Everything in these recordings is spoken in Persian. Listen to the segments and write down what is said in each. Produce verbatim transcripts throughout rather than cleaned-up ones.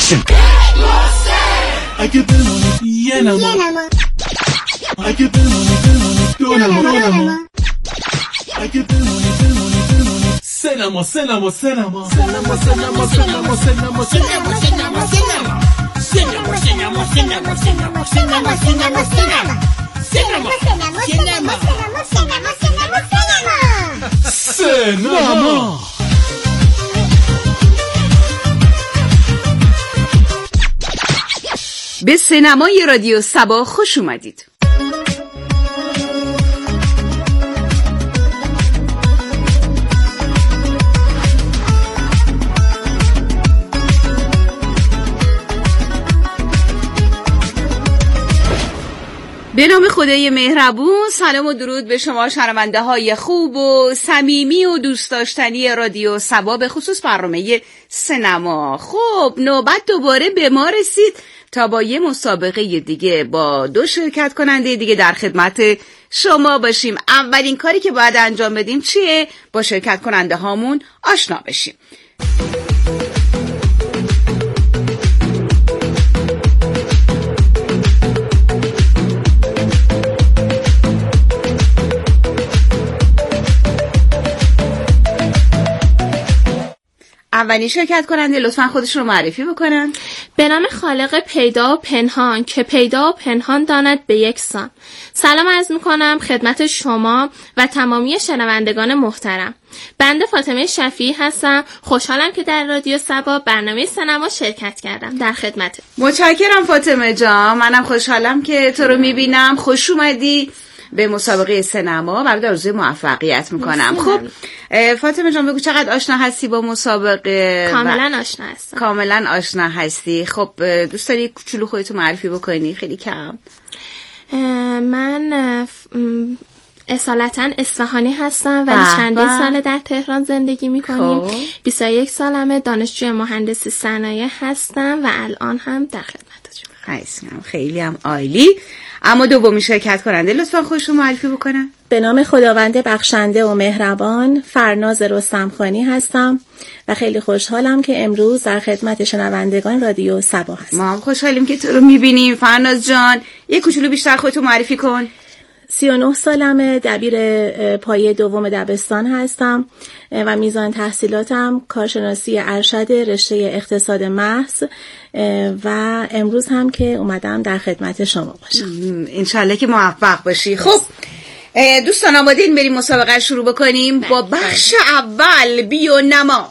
اگه بمونی یه نما، اگه بمونی بمونی دو نما، دو نما، اگه بمونی بمونی بمونی سه نما، سه نما، سه نما، سه نما، سه نما، سه نما، سه نما، سه نما، سه نما، سه نما، سینما سینما سینما سینما سینما سینما سینما سینما سینما. به سینمای رادیو صبا خوش اومدید. به نام خدای مهربون، سلام و درود به شما شنونده های خوب و صمیمی و دوست داشتنی رادیو صبا، به خصوص برنامه سینما. خب نوبت دوباره به ما رسید تا با یه مسابقه دیگه با دو شرکت کننده دیگه در خدمت شما باشیم. اولین کاری که باید انجام بدیم چیه؟ با شرکت کننده هامون آشنا بشیم. اولین شرکت کننده لطفاً خودشون رو معرفی بکنن. به نام خالق پیدا و پنهان که پیدا و پنهان داند به یک سان. سلام عرض میکنم خدمت شما و تمامی شنوندگان محترم. بنده فاطمه شفیعی هستم. خوشحالم که در رادیو صبا برنامه سینما شرکت کردم. در خدمت. متشکرم فاطمه جان. منم خوشحالم که تو رو میبینم. خوش اومدی به مسابقه سینما. برات آرزوی موفقیت میکنم. خب فاطمه جان بگو چقدر آشنا هستی با مسابقه؟ کاملا آشنا هستم. کاملا آشنا هستی. خب دوست داری کوچولو خودتو معرفی بکنی؟ خیلی کم. من اصالتا اصفهانی هستم ولی چندین سال در تهران زندگی میکنیم. خب. بیست و یک سالمه، دانشجوی مهندسی صنایع هستم و الان هم در خدمتتونم. خیلی هم عالی. اما دومی شرکت کننده لطفا خودشون معرفی بکنن. به نام خداوند بخشنده و مهربان، فرناز رستمخانی هستم و خیلی خوشحالم که امروز در خدمت شنوندگان رادیو صبا هستم. ما هم خوشحالیم که تو رو میبینیم. فرناز جان یه کوچولو بیشتر خودتو معرفی کن. سی و نه سالمه، دبیر پایه دوم دبستان هستم و میزان تحصیلاتم کارشناسی ارشد رشته اقتصاد محض و امروز هم که اومدم در خدمت شما باشم. انشالله که موفق باشی. خب دوستان آماده این بریم مسابقه شروع بکنیم با بخش اول بیو نما.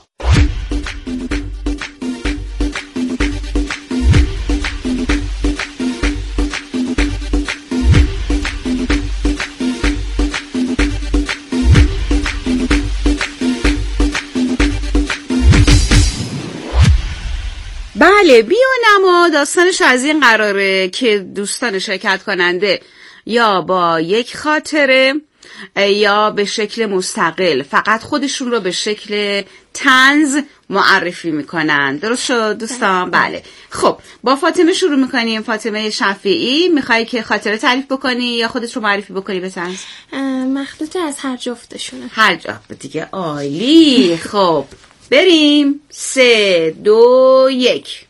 بله بیو نما داستانش از این قراره که دوستان شرکت کننده یا با یک خاطره یا به شکل مستقل فقط خودشون رو به شکل طنز معرفی میکنن. درست شد دوستان؟ بله. خب با فاطمه شروع میکنیم. فاطمه شفیعی، میخوای که خاطره تعریف بکنی یا خودت رو معرفی بکنی به طنز؟ مخلوطه از هر جفتشونه. هر جفت دیگه. عالی. خب بریم. سه دو یک.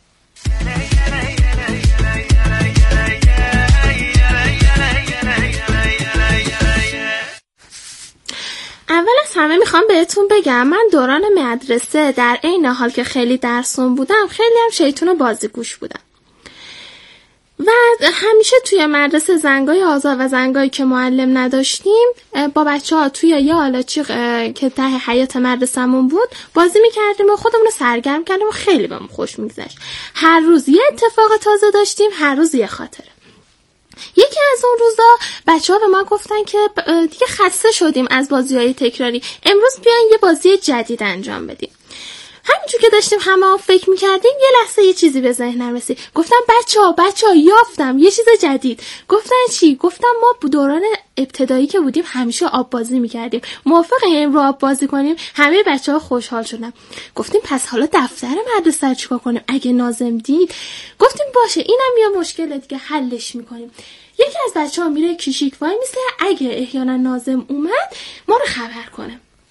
اول از همه میخوام بهتون بگم من دوران مدرسه در عین حال که خیلی درسون بودم خیلی هم شیطون و بازیگوش بودم و همیشه توی مدرسه زنگای آزاد و زنگایی که معلم نداشتیم با بچه ها توی یه آلاچیق که ته حیاط مدرسه‌مون بود بازی میکردیم و خودمون رو سرگرم کردیم و خیلی بهمون خوش میگذشت. هر روز یه اتفاق تازه داشتیم، هر روز یه خاطره. یکی از اون روزا بچه ها به ما گفتن که دیگه خسته شدیم از بازی‌های تکراری، امروز بیاین یه بازی جدید انجام بدیم. همینجور که داشتیم همه ها فکر میکردیم یه لحظه یه چیزی به ذهنم رسید. گفتم بچه ها بچه ها یافتم یه چیز جدید. گفتن چی؟ گفتم ما دوران ابتدایی که بودیم همیشه آب بازی میکردیم، موافقه امروز آب بازی کنیم؟ همه بچه ها خوشحال شدن. گفتیم پس حالا دفتر مدرسه رو چیکار کنیم اگه ناظم دید؟ گفتیم باشه اینم یه مشکل دیگه حلش میکنیم. یکی از بچه ها میره کشیک وای میسه اگه احیانا ناظم اومد ما رو خبر کنه.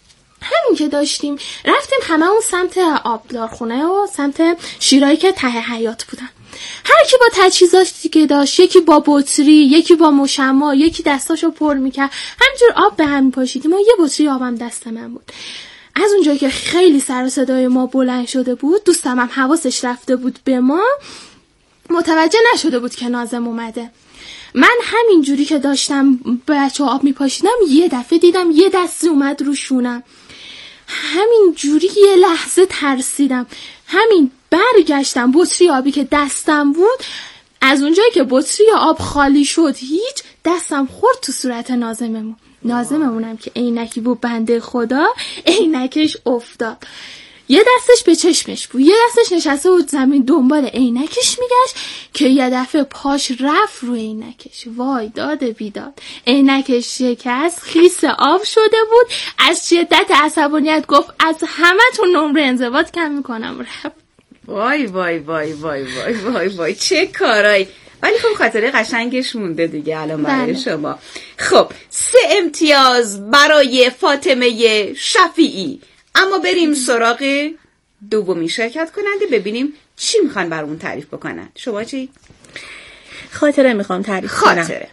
همین که داشتیم رفتیم همه اون سمت آبدارخونه و سمت شیرایی که ته حیاط بودن. هر کی با تجهیزاتی که داشت، یکی با بطری، یکی با مشما، یکی دستاشو پر میکرد، همینجور آب به هم پاشیدیم و یه بطری آبم دست من بود. از اونجایی که خیلی سر و صدای ما بلند شده بود، دوستم هم حواسش رفته بود به ما، متوجه نشده بود که ناظم اومده. من همین جوری که داشتم بچه آب میپاشیدم یه دفعه دیدم یه دستی اومد رو شونم. همین جوری یه لحظه ترسیدم. همین برگشتم، بطری آبی که دستم بود، از اونجایی که بطری آب خالی شد هیچ، دستم خورد تو صورت ناظممون. ناظممونم که عینکی بود بنده خدا، عینکش افتاد. یه دستش به چشمش بود، یه دستش نشسته بود زمین دنبال عینکش میگشت که یه دفعه پاش رفت رو عینکش. وای داد بیداد، عینکش شکست، خیس آب شده بود. از شدت عصبانیت گفت از همتون نمره انضباط کم میکنم. رفت. وای وای وای وای وای وای وای چه کارایی. ولی خب خاطره قشنگش مونده دیگه الان برای شما. خب سه امتیاز برای فاطمه شفیعی. اما بریم سراغ دومی شرکت کننده، ببینیم چی میخوان برامون تعریف بکنن. شما چی؟ خاطره میخوام تعریف کنم. خاطره.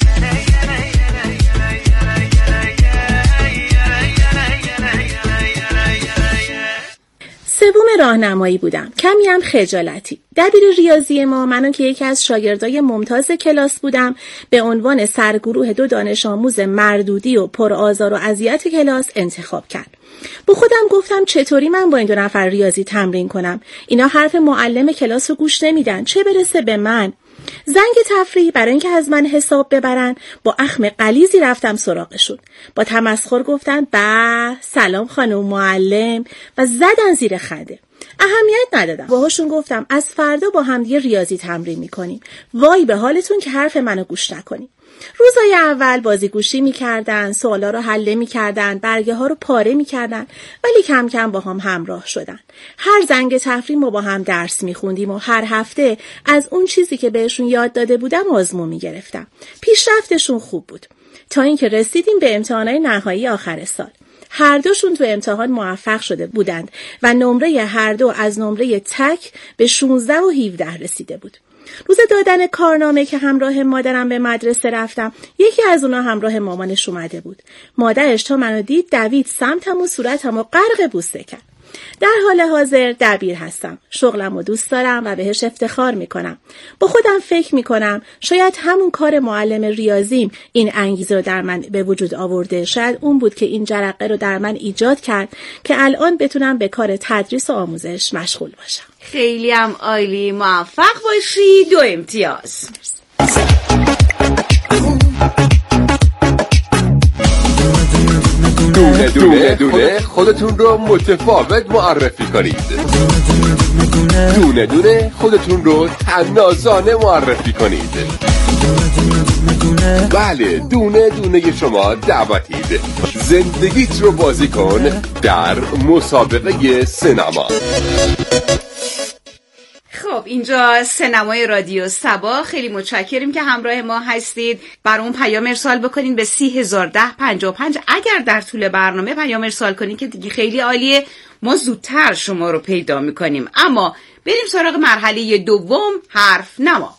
سوم راهنمایی بودم، کمی هم خجالتی. دبیر ریاضی ما، منو که یکی از شاگردای ممتاز کلاس بودم، به عنوان سرگروه دو دانش آموز مردودی و پرآزار و اذیت کلاس انتخاب کرد. با خودم گفتم چطوری من با این دو نفر ریاضی تمرین کنم؟ اینا حرف معلم کلاس رو گوش نمیدن، چه برسه به من. زنگ تفریح برای اینکه از من حساب ببرن با اخم غلیظی رفتم سراغشون. با تمسخر گفتن به سلام خانم معلم و زدن زیر خنده. اهمیت ندادم. باهاشون گفتم از فردا با هم دیگه ریاضی تمرین میکنیم. وای به حالتون که حرف منو گوش نکنیم. روزای اول بازیگوشی میکردن، سوالا رو حل میکردن، برگه ها رو پاره میکردن، ولی کم کم با هم همراه شدن. هر زنگ تفریح ما با هم درس میخوندیم و هر هفته از اون چیزی که بهشون یاد داده بودم آزمون میگرفتم. پیشرفتشون خوب بود تا اینکه رسیدیم به امتحانات نهایی آخر سال. هر دوشون تو امتحان موفق شده بودند و نمره هر دو از نمره تک به شانزده و هفده رسیده بود. روز دادن کارنامه که همراه مادرم به مدرسه رفتم، یکی از اونا همراه مامانش اومده بود. مادرش تا منو دید دوید سمتم و صورتم و غرق بوسه کرد. در حال حاضر دبیر هستم. شغلم رو دوست دارم و بهش افتخار میکنم. با خودم فکر میکنم شاید همون کار معلم ریاضیم این انگیزه رو در من به وجود آورده. شاید اون بود که این جرقه رو در من ایجاد کرد که الان بتونم به کار تدریس و آموزش مشغول باشم. خیلی هم عالی، موفق باشی. دو امتیاز. دونه دونه دونه خودتون رو متفاوت معرفی کنید. دونه دونه خودتون رو طنازانه معرفی کنید. بله، دونه دونه شما دعوتید. زندگیت رو بازی کن در مسابقه سینما. خب اینجا سینمای رادیو صبا. خیلی متشکریم که همراه ما هستید. برامون پیام ارسال بکنین به سی هزار ده پنجاه و پنج. اگر در طول برنامه پیام ارسال کنین که دیگه خیلی عالیه، ما زودتر شما رو پیدا میکنیم. اما بریم سراغ مرحله دوم، حرف نما.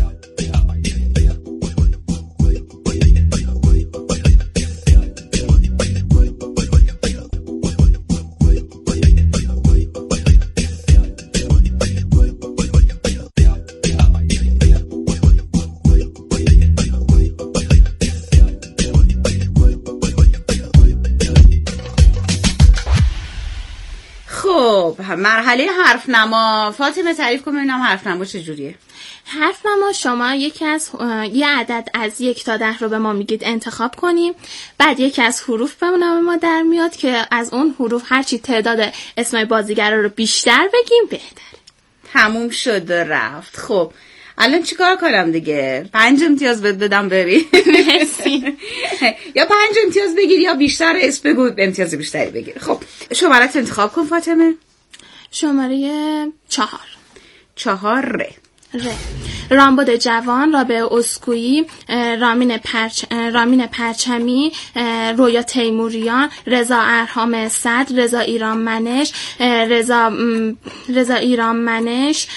مرحله حرف نما. فاطمه تعریف کن ببینم حرف نما چجوریه. حرف نما شما یکی از یه عدد از یک تا ده رو به ما میگید انتخاب کنیم. بعد یکی از حروف به نام ما در میاد که از اون حروف هرچی تعداد اسمای بازیگرا رو بیشتر بگیم بهتره. تموم شد و رفت. خب الان چیکار کنم دیگه؟ پنج امتیاز بد بدم بری؟ مرسی. یا پنج امتیاز بگیر یا بیشتر اسم بگو امتیاز بیشتری بگیر. خب شمارت انتخاب کن فاطمه. شماره چهار. چهار ر. ر. رامبد جوان، رابعه اسکویی، رامین پرچ... رامین پرچمی، رویا تیموریان، رضا ارهام صدر، رضا ایرانمنش، رضا رضا ایرانمنش،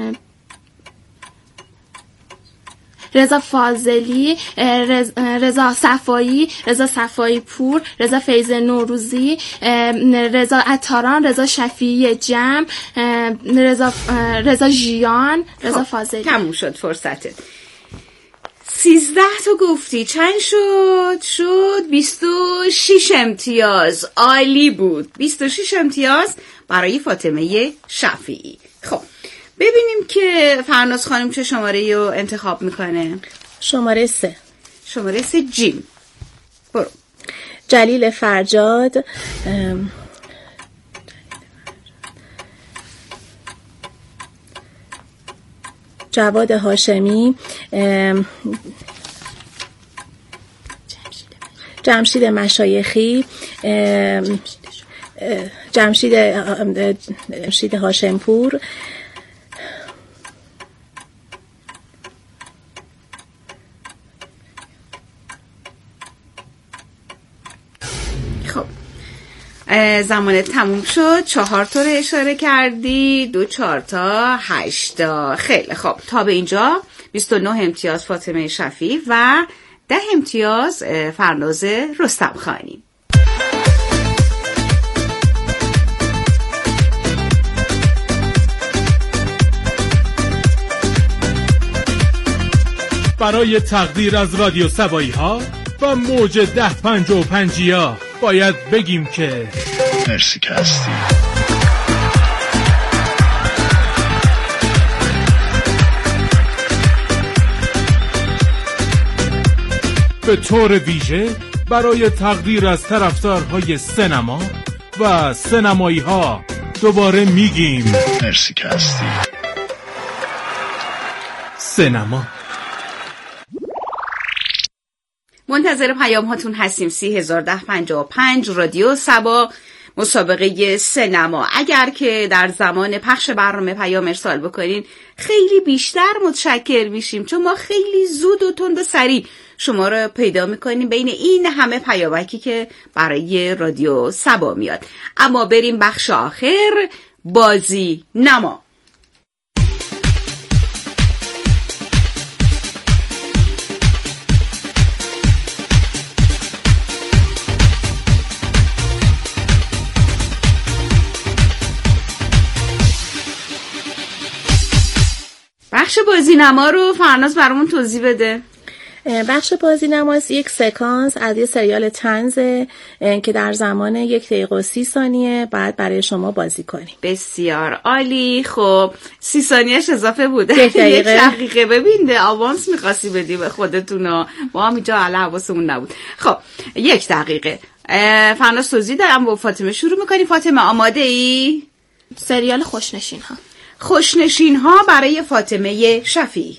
رضا فاضلی، رضا صفایی، رضا صفایی پور، رضا فیض نوروزی، رضا عطاران، رضا شفیعی جمع، رضا رضا ژیان، رضا فاضلی. تموم شد فرصتت. سیزده تا گفتی، چند شد؟ شد بیست و شش امتیاز. عالی بود. بیست و شش امتیاز برای فاطمه شفیعی. خب ببینیم که فرناز خانم چه شماره رو انتخاب میکنه. شماره سه. شماره سه جیم. برو. جلیل فرجاد، جواد هاشمی، جمشید مشایخی، جمشید جمشید هاشمپور، زمان تموم شد. چهار تا رو اشاره کردی، دو چهار تا هشتا. خیلی خوب، تا به اینجا بیست و نه امتیاز فاطمه شفیعی و ده امتیاز فرناز رستم خانی. برای تقدیر از رادیو سبایی ها و موج ده پنج و پنجیا باید بگیم که مرسی که هستی. به طور ویژه برای تقدیر از طرفدارهای سینما و سینمایی ها دوباره میگیم مرسی که هستی. سینما. منتظر پیام هاتون هستیم. سی هزار ده پنجاه و پنج رادیو سبا مسابقه سینما. اگر که در زمان پخش برنامه پیام ارسال بکنین خیلی بیشتر متشکر میشیم، چون ما خیلی زود و تند و سریع شما رو پیدا میکنیم بین این همه پیامکی که برای رادیو سبا میاد. اما بریم بخش آخر، بازی نما. بخش بازینما رو فرناز برامون توضیح بده. بخش بازینما یک سکانس از یه سریال طنزه که در زمان یک دقیقه و سی ثانیه بعد برای شما بازی کنیم. بسیار عالی. خب سی ثانیهش اضافه بوده. یک دقیقه. یک دقیقه. ببین ده آوانس می‌خواستی بدی به خودتون، ما هم اینجا علا حواسمون نبود. خب یک دقیقه. فرناز توضیح دارم، با فاطمه شروع می‌کنی. فاطمه آماده ای؟ سریال خوشنشین ها. خوشنشین ها برای فاطمه شفیعی.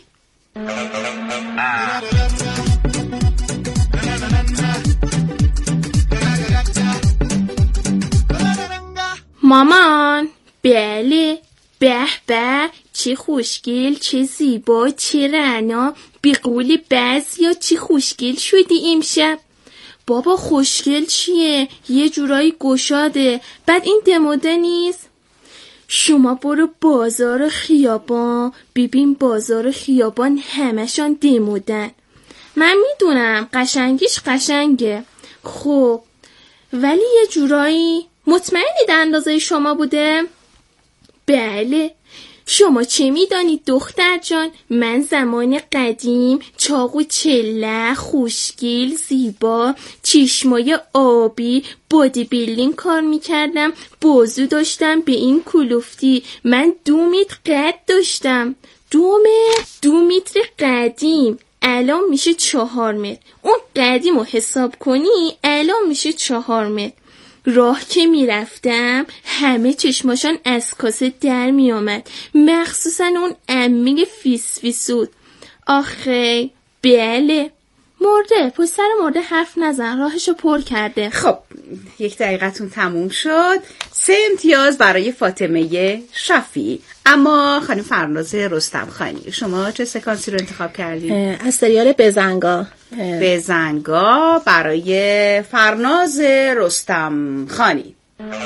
مامان، بله، به به، چه خوشگل، چه زیبا، چه رعنا، بی قول بعضیا چه خوشگل شدی امشب. بابا خوشگل چیه؟ یه جورایی گشاده، بعد این دموده نیست. شما برو بازار خیابان ببین، بازار خیابان همشان دمودن. من میدونم قشنگیش قشنگه، خب ولی یه جورایی مطمئنید اندازه شما بوده؟ بله. شما چه میدانید دختر جان؟ من زمان قدیم چاقو چله، خوشگل، زیبا، چشمای آبی، بادی بیلدینگ کار میکردم، بازو داشتم به این کلوفتی. من دو متر قد داشتم. دو متر؟ دو متر قدیم الان میشه چهار متر. اون قدیم رو حساب کنی الان میشه چهار متر. راه که میرفتم همه چشماشان از کاسه در میامد، مخصوصا اون عمه فیس فیسود. آخه بله، مرده، پشت سر مرده حرف نزن، راهشو پر کرده. خب یک دقیقتون تموم شد. سه امتیاز برای فاطمه شفیعی. اما خانم فرناز رستم خانی، شما چه سکانسی رو انتخاب کردید؟ از سریال بزنگا. بزنگا برای فرناز رستم خانی.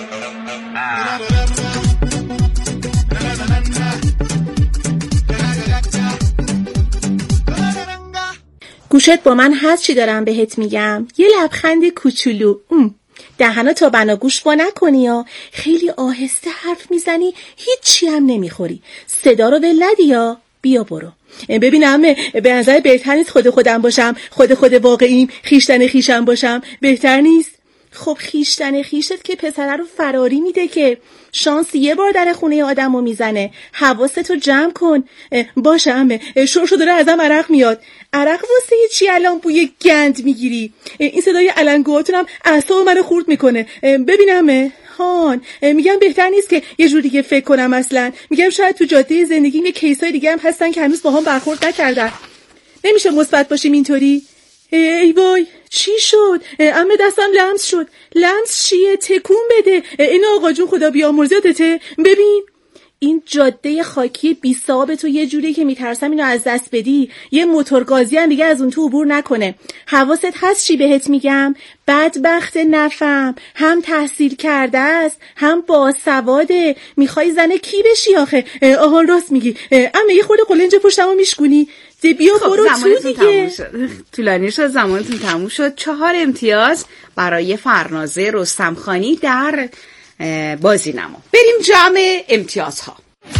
گوشت با من هست چی دارم بهت میگم؟ یه لبخند کوچولو. دهنو تا بناگوش با نکنی یا خیلی آهسته حرف میزنی، هیچی هم نمیخوری. صدا رو ول ندی یا بیا برو. ببینم به نظر بهتر نیست خود خودم باشم، خود خود واقعیم، خیشتن خیشم باشم؟ بهتر نیست؟ خب خیشتن خیشت که پسره رو فراری میده که شانس یه بار در خونه آدم رو میزنه. حواستو جمع کن. باشم شورشو داره ازم عرق میاد. عرق واسه چی الان بوی گند میگیری؟ این صدای علنگوهاتون هم اعصاب منو خورد میکنه. ببینم هان، میگم بهتر نیست که یه جور دیگه فکر کنم. اصلا میگم شاید تو جاده زندگیم یه کیسای دیگه هم هستن که هنوز با هم برخورد نکردن. نمیشه مثبت باشیم اینطوری. ای وای چی شد؟ عمه دستم لمس شد. لمس چیه؟ تکون بده. این آقا جون خدا بیامرزتته. ببین این جاده خاکی بی صاحب تو یه جوری که میترسم اینو از دست بدی. یه موتورگازی هم دیگه از اون تو عبور نکنه. حواست هست چی بهت میگم؟ بدبخت نفهم، هم تحصیل کرده است هم باسواده. میخوای زن کی بشی آخه؟ آها راست میگی. عمه یه خورده قلنج پشتمو میشکونی؟ دی بیا خب برو تو دیگه. طولانی شد، زمانتون تموم شد. چهار امتیاز برای فرناز رستم خانی در بازی نما. بریم جمع امتیازها.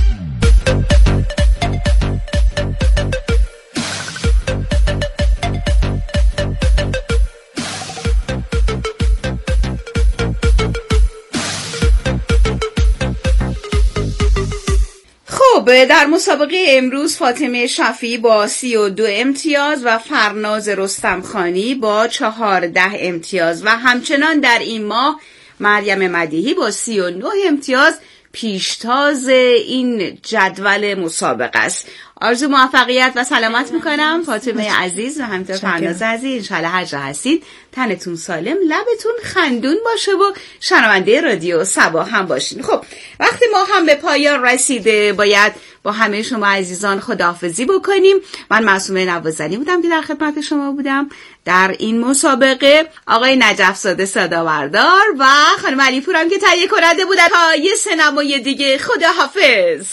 خب در مسابقه امروز فاطمه شفیعی با سی و دو امتیاز و فرناز رستم خانی با چهارده امتیاز و همچنان در این ماه مریم مدیحی با سی و نه امتیاز پیشتاز این جدول مسابقه است. آرزو موفقیت و سلامت میکنم فاطمه عزیز و همینطور فرناز عزیز. انشالله هر جا هستید تنتون سالم، لبتون خندون باشه و شنونده رادیو صبا هم باشین. خب وقتی ما هم به پایان رسیده باید با همه شما عزیزان خداحافظی بکنیم. من معصومه نوازنی بودم که در خدمت شما بودم در این مسابقه. آقای نجف زاده صداوردار و خانم علیپور هم که تهیه کننده بودن. تا یه سینمای دیگه خداحافظ.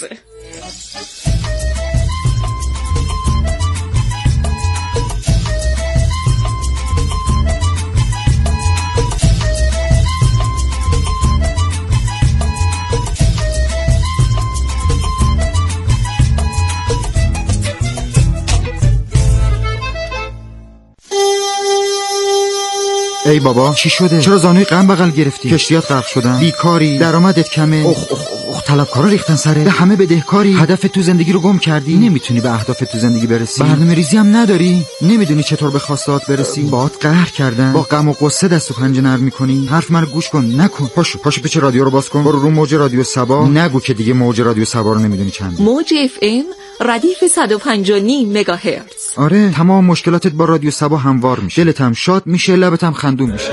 ای بابا چی شده؟ چرا زانوی غم بغل گرفتی؟ کشتیات غرق شدن، بیکاری، درآمدت کمه. اخ اخ اخ طلبکارا ریختن سره، به همه بدهکاری. هدف تو زندگی رو گم کردی، نمیتونی به اهداف تو زندگی برسی. برنامه‌ریزی هم نداری، نمیدونی چطور به خواستهات برسی. باهات قهر کردن، با غم و غصه دست و پنجه نرم میکنی. حرف منو گوش کن، نکن. پاشو پاشو پیچ رادیو رو باز کن، برو رو موج رادیو صبا. نگو که دیگه موج رادیو صبا رو نمیدونی چنده. موج اف ام ردیف صد و پنج و نیم مگاهرتز. آره تمام مشکلاتت با رادیو صبا هموار میشه، دلت هم شاد میشه، لبت هم خندون میشه.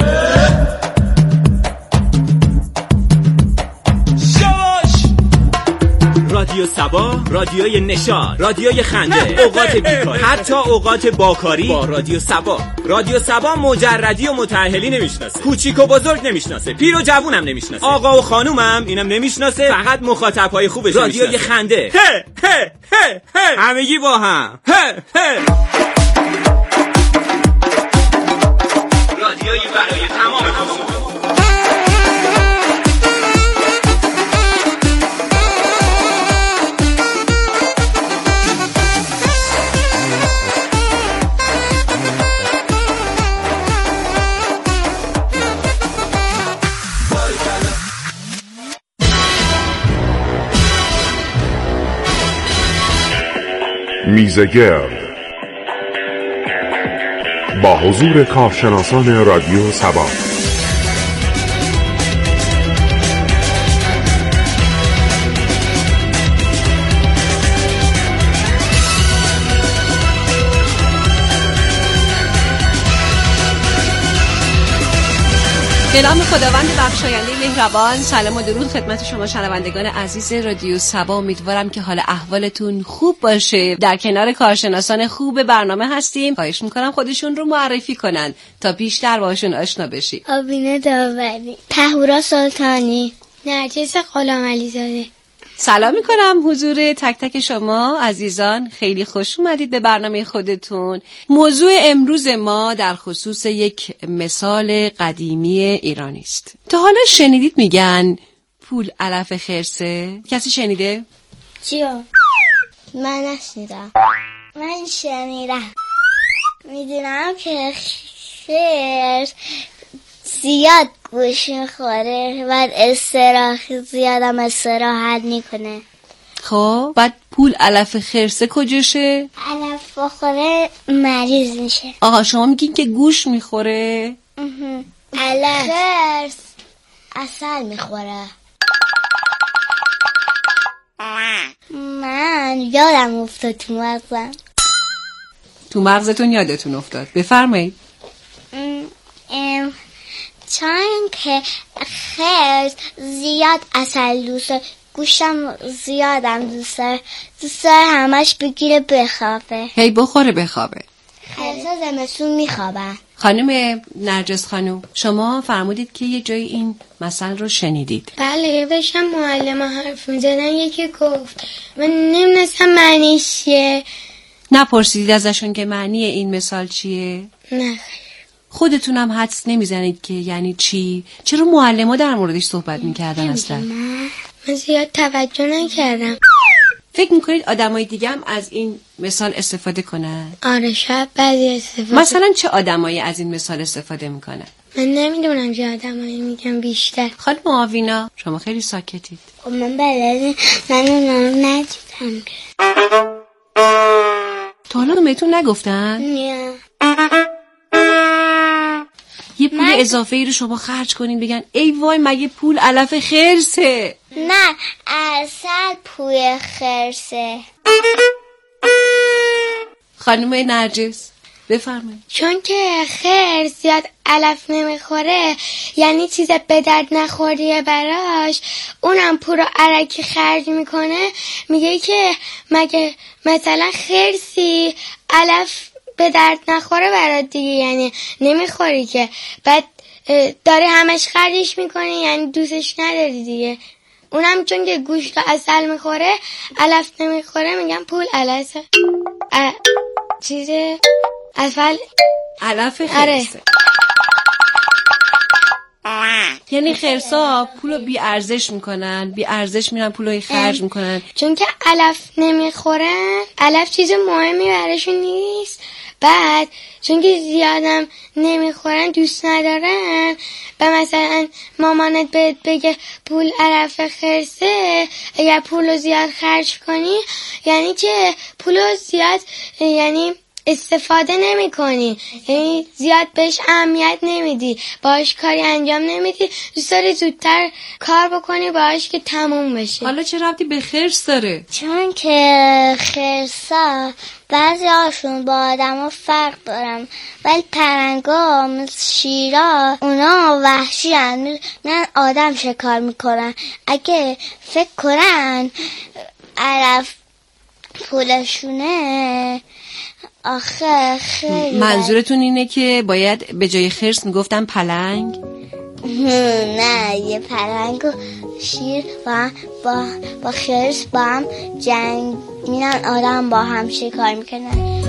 رادیو صبا، رادیوی نشاط، رادیوی خنده، اوقات بیکاری، حتی اوقات باکاری با رادیو صبا. رادیو صبا مجردی و متأهلی نمیشناسه، کوچیک و بزرگ نمیشناسه، پیر و جوونم نمیشناسه، آقا و خانومم اینم نمیشناسه، فقط مخاطبهای خوبش میشناسه. رادیوی خنده، هه هه هه هه همگی با هم، هه هه رادیویی برای تمام خانوما. میزگرد با حضور کارشناسان رادیو صبا. به نام خداوند بخشاینده مهربان، سلام و درود خدمت شما شنوندگان عزیز رادیو صبا. امیدوارم که حال احوالتون خوب باشه. در کنار کارشناسان خوب برنامه هستیم. خواهش میکنم خودشون رو معرفی کنن تا بیشتر باشون آشنا بشی. آبینه داوری، طهورا سلطانی، نرجس غلامعلی زاده. سلام میکنم حضور تک تک شما عزیزان. خیلی خوش اومدید به برنامه خودتون. موضوع امروز ما در خصوص یک مثال قدیمی ایرانی است. تا حالا شنیدید میگن پول علف خرسه؟ کسی شنیده؟ چیو؟ من نشنیدم. من شنیدم. میدونم که خرس زیاد گوش میخوره و استراحت زیادم استراحت میکنه. خب بعد پول علف خرسه کجاشه؟ علف بخوره مریض میشه. آقا شما میگین که گوش میخوره؟ علف خرس عسل میخوره. من یادم افتاد تو مغزم. تو مغزتون یادتون افتاد. بفرمایید. ام چون که خرس زیاد عسل دوسته، گوشم زیادم دوسته، دوسته همش بگیره بخوابه. هی بخوره بخوابه. خرس زمستون میخوابن. خانم نرجس خانم، شما فرمودید که یه جای این مثل رو شنیدید. بله، داشتم معلم حرف میزدن، یکی گفت من نمیدونستم معنیش چیه. نپرسیدید ازشون که معنی این مثال چیه؟ نه. خودتونم حدس نمیزنید که یعنی چی؟ چرا معلم‌ها در موردش صحبت میکردن اصلا؟ من زیاد توجه نکردم. فکر میکنید آدمای دیگه هم از این مثال استفاده کنن؟ آره، شاید بعضی استفاده. مثلا چه آدمایی از این مثال استفاده میکنن؟ من نمیدونم چه آدمایی میگم بیشتر. خانم آوینا، شما خیلی ساکتید. خب من بلدی من اونو ندیدم. تا حالا بهتون نگفتن؟ نه. یه پول من... اضافه ای رو شما خرج کنین بگن ای وای مگه پول علف خرسه؟ نه، عسل پول خرسه. خانم نرجس بفرمایید. چون که خرس زیاد علف نمیخوره، یعنی چیز به درد نخوریه براش، اونم پول رو علکی خرج میکنه. میگه که مگه مثلا خرسی علف به درد نخوره برات دیگه، یعنی نمیخوری که، بعد داره همش خرجش میکنی، یعنی دوستش نداری دیگه. اونم چون که گوشت و عسل میخوره علف نمیخوره، میگن پول علف ا... چیزه عسل علف خرسه. یعنی خرسا پولو بی ارزش میکنن، بی ارزش میرن پولو خرج میکنن چون که علف نمیخورن. علف چیز مهمی براشون نیست. بعد چون که زیادم نمیخورن دوست ندارن، و مثلا مامانت بهت بگه پول علف خرسه، اگر پولو زیاد خرج کنی یعنی که پولو زیاد یعنی استفاده نمی کنی، یعنی زیاد بهش اهمیت نمیدی، باهاش کاری انجام نمیدی، دوست داری زودتر کار بکنی باهاش که تموم بشه. حالا چه ربطی به خرس داره؟ چون که خرسا بعضی هاشون با آدم ها فرق دارن، ولی پرنگا مثل شیرا اونا وحشی هن، نه آدم شکار میکنن. اگه فکر کنن علف پولشونه، آخه خیلی منظورتون اینه که باید به جای خرس میگفتن پلنگ؟ نه، یه پلنگ و شیر با با, با خرس با هم جنگ میرن، آدم با هم شکار میکنن.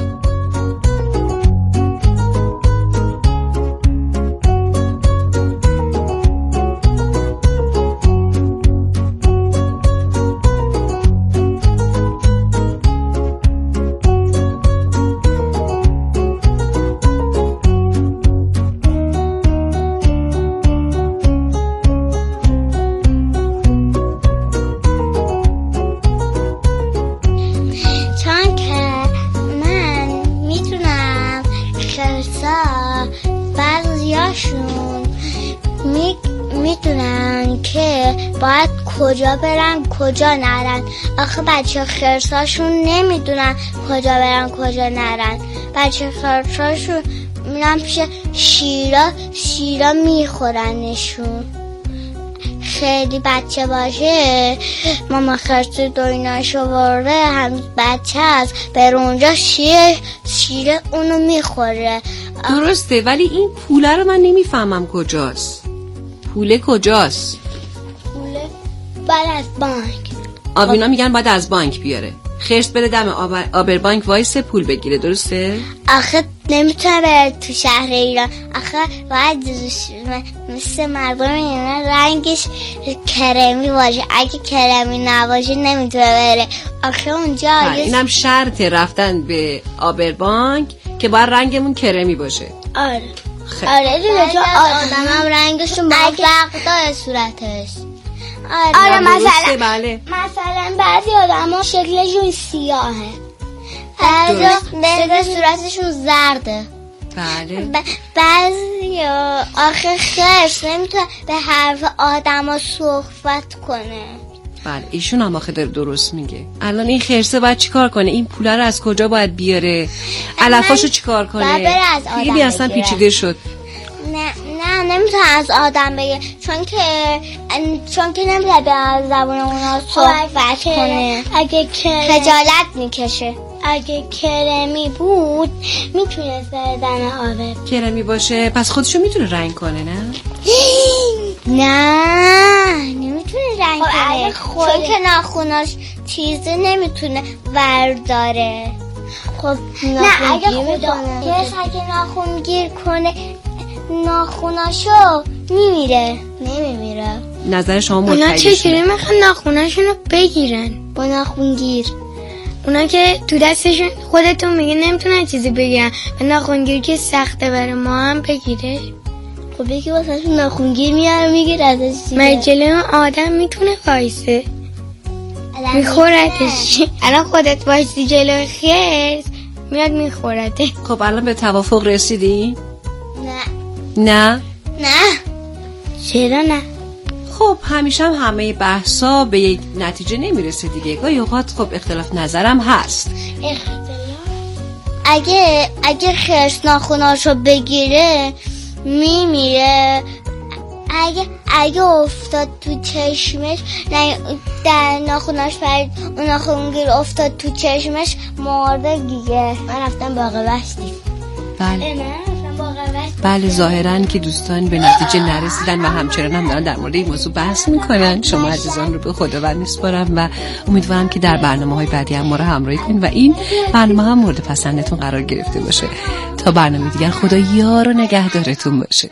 باید کجا برن کجا نرن. آخه بچه خرساشون نمیدونن کجا برن کجا نرن. بچه خرساشون میرن پیش شیرا، شیرا میخورنشون. خیلی بچه باشه ماما خرس دویناشو ورده، هنوز بچه هست بر اونجا شیر شیر اونو میخوره. درسته، ولی این پوله رو من نمیفهمم کجاست. پوله کجاست؟ پوله بعد از بانک. آبینا میگن باید از بانک بیاره. خرس بره دم آبر, آبر بانک وایسه پول بگیره، درسته؟ آخه نمیتونه بره تو شهر ایران، آخه باید مثل مردم ایران رنگش کرمی باشه، اگه کرمی نباشه نمیتونه بره. آخه اونجا اینم شرط رفتن به آبر بانک که باید رنگمون کرمی باشه. آره خیلی. آره دیگه، آدم هم رنگشون با وقتا صورتش. آره, آره مثلا بله. مثلا بعضی آدم ها شکلشون سیاهه، بعضی صورتشون زرده. بله. ب- بعضی آخه خرس نمیتونه به حرف آدم ها صحبت کنه. بله ایشون هم آخه داره درست میگه. الان این خرسه باید چیکار کنه؟ این پوله رو از کجا باید بیاره؟ علفاشو چیکار کنه؟ خیلی اصلا پیچیده شد. نه نه نمیتونه از آدم بگه، چون که چون که نمیتونه به زبان اونا صحبت کنه. اگه خجالت میکشه. اگه کرمی بود میتونه زدن آبه. کرمی باشه پس خودشو میتونه رنگ کنه نه؟ نه نمیتونه رنگ کنه، چون که ناخوناش چیزی نمیتونه ورداره. خب نه اگه خدا اگه ناخون گیر کنه ناخوناشو میمیره. نمیمیره. نظر شما متعیده اونا چجوری میخوان ناخوناشونو بگیرن؟ با ناخون گیر. اونا که تو دستشون خودتون میگه نمیتونن چیزی بگیرن، به ناخونگیر که سخته برای ما هم بگیره. خب یکی واسهشون ناخونگیر میاره میگیره ازش. مجله آدم میتونه وایسه میخورتش. الان خودت وایسی جلو خرس میاد میخورته. خب الان به توافق رسیدی؟ نه نه؟ نه. چرا نه؟ خب همیشه هم همه بحثا به یک نتیجه نمیرسه دیگه. گاهی اوقات خب اختلاف نظرم هست. اگه اگه خرس ناخوناشو بگیره میمیره. اگه اگه افتاد تو چشمش، نه در ناخوناش پرید اون ناخونگیر افتاد تو چشمش مرده دیگه. من رفتم باغ وحشی. بله بله ظاهراً که دوستان به نتیجه نرسیدن و همچنان هم دارن در مورد این موضوع بحث میکنن. شما عزیزان رو به خداوند میسپارم و امیدوارم که در برنامه‌های بعدی هم ما رو همراهی کنید و این برنامه هم مورد پسندتون قرار گرفته باشه. تا برنامه دیگر خدا یار و نگهدارتون باشه.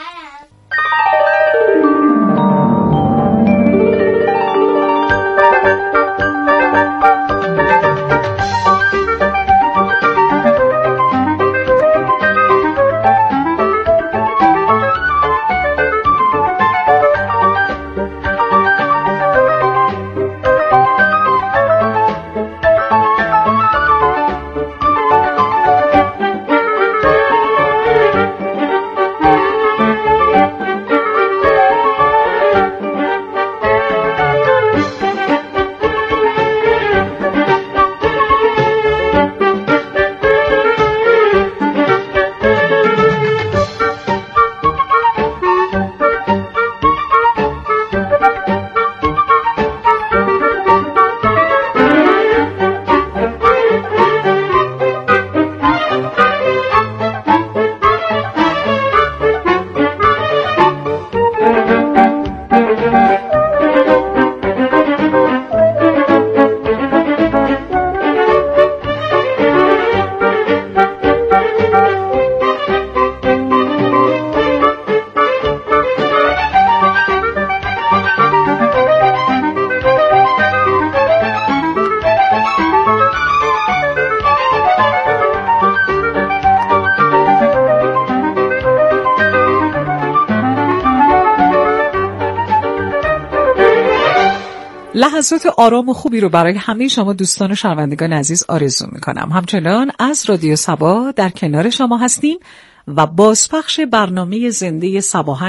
لحظات آرام و خوبی رو برای همه شما دوستان و شنوندگان عزیز آرزو میکنم. همچنان از رادیو صبا در کنار شما هستیم و بازپخش برنامه زنده صباحن